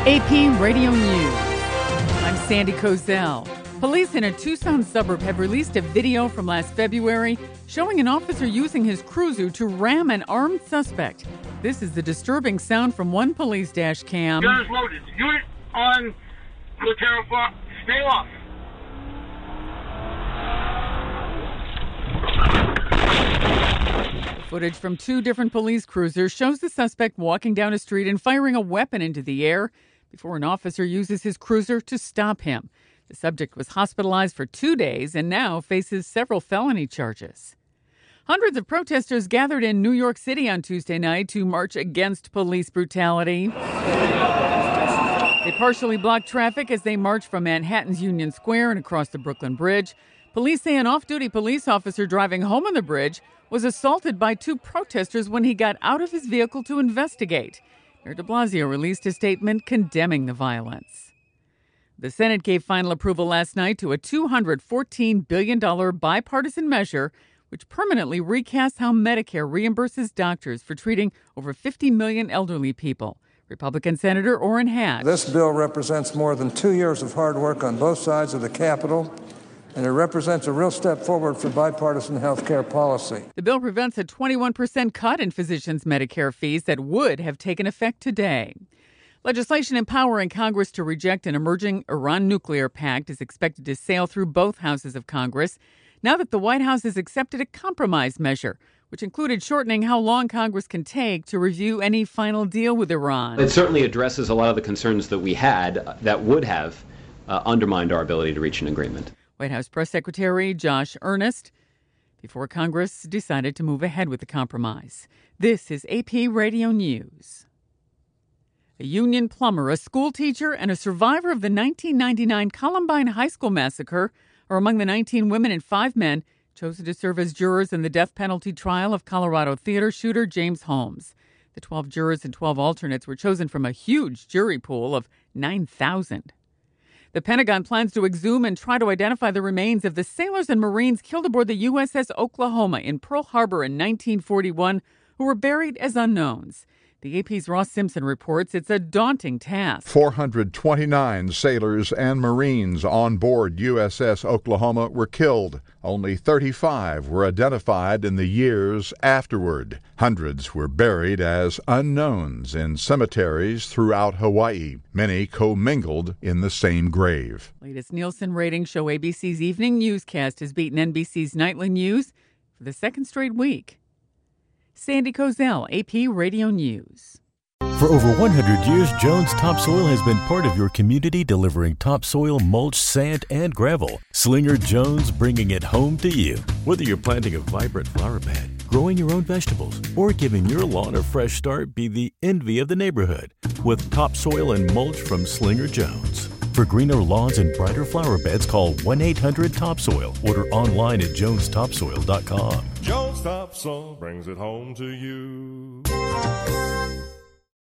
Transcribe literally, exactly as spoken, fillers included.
A P Radio News. I'm Sandy Kozel. Police in a Tucson suburb have released a video from last February showing an officer using his cruiser to ram an armed suspect. This is the disturbing sound from one police dash cam. Gun is loaded. Unit on Latero Farm. Stay off. Footage from two different police cruisers shows the suspect walking down a street and firing a weapon into the air before an officer uses his cruiser to stop him. The subject was hospitalized for two days and now faces several felony charges. Hundreds of protesters gathered in New York City on Tuesday night to march against police brutality. They partially blocked traffic as they marched from Manhattan's Union Square and across the Brooklyn Bridge. Police say an off-duty police officer driving home on the bridge was assaulted by two protesters when he got out of his vehicle to investigate. Mayor de Blasio released a statement condemning the violence. The Senate gave final approval last night to a two hundred fourteen billion dollars bipartisan measure which permanently recasts how Medicare reimburses doctors for treating over fifty million elderly people. Republican Senator Orrin Hatch. This bill represents more than two years of hard work on both sides of the Capitol, and it represents a real step forward for bipartisan health care policy. The bill prevents a twenty-one percent cut in physicians' Medicare fees that would have taken effect today. Legislation empowering Congress to reject an emerging Iran nuclear pact is expected to sail through both houses of Congress now that the White House has accepted a compromise measure, which included shortening how long Congress can take to review any final deal with Iran. It certainly addresses a lot of the concerns that we had that would have uh, undermined our ability to reach an agreement. White House Press Secretary Josh Earnest, before Congress decided to move ahead with the compromise. This is A P Radio News. A union plumber, a school teacher, and a survivor of the nineteen ninety-nine Columbine High School massacre are among the nineteen women and five men chosen to serve as jurors in the death penalty trial of Colorado theater shooter James Holmes. The twelve jurors and twelve alternates were chosen from a huge jury pool of nine thousand. The Pentagon plans to exhume and try to identify the remains of the sailors and Marines killed aboard the U S S Oklahoma in Pearl Harbor in nineteen forty-one who were buried as unknowns. The A P's Ross Simpson reports it's a daunting task. four hundred twenty-nine sailors and Marines on board U S S Oklahoma were killed. Only thirty-five were identified in the years afterward. Hundreds were buried as unknowns in cemeteries throughout Hawaii. Many commingled in the same grave. Latest Nielsen ratings show A B C's evening newscast has beaten N B C's nightly news for the second straight week. Sandy Kozel, A P Radio News. For over one hundred years, Jones Topsoil has been part of your community, delivering topsoil, mulch, sand, and gravel. Slinger Jones, bringing it home to you. Whether you're planting a vibrant flower bed, growing your own vegetables, or giving your lawn a fresh start, be the envy of the neighborhood with topsoil and mulch from Slinger Jones. For greener lawns and brighter flower beds, call one eight hundred topsoil. Order online at jones topsoil dot com. Jones Topsoil brings it home to you.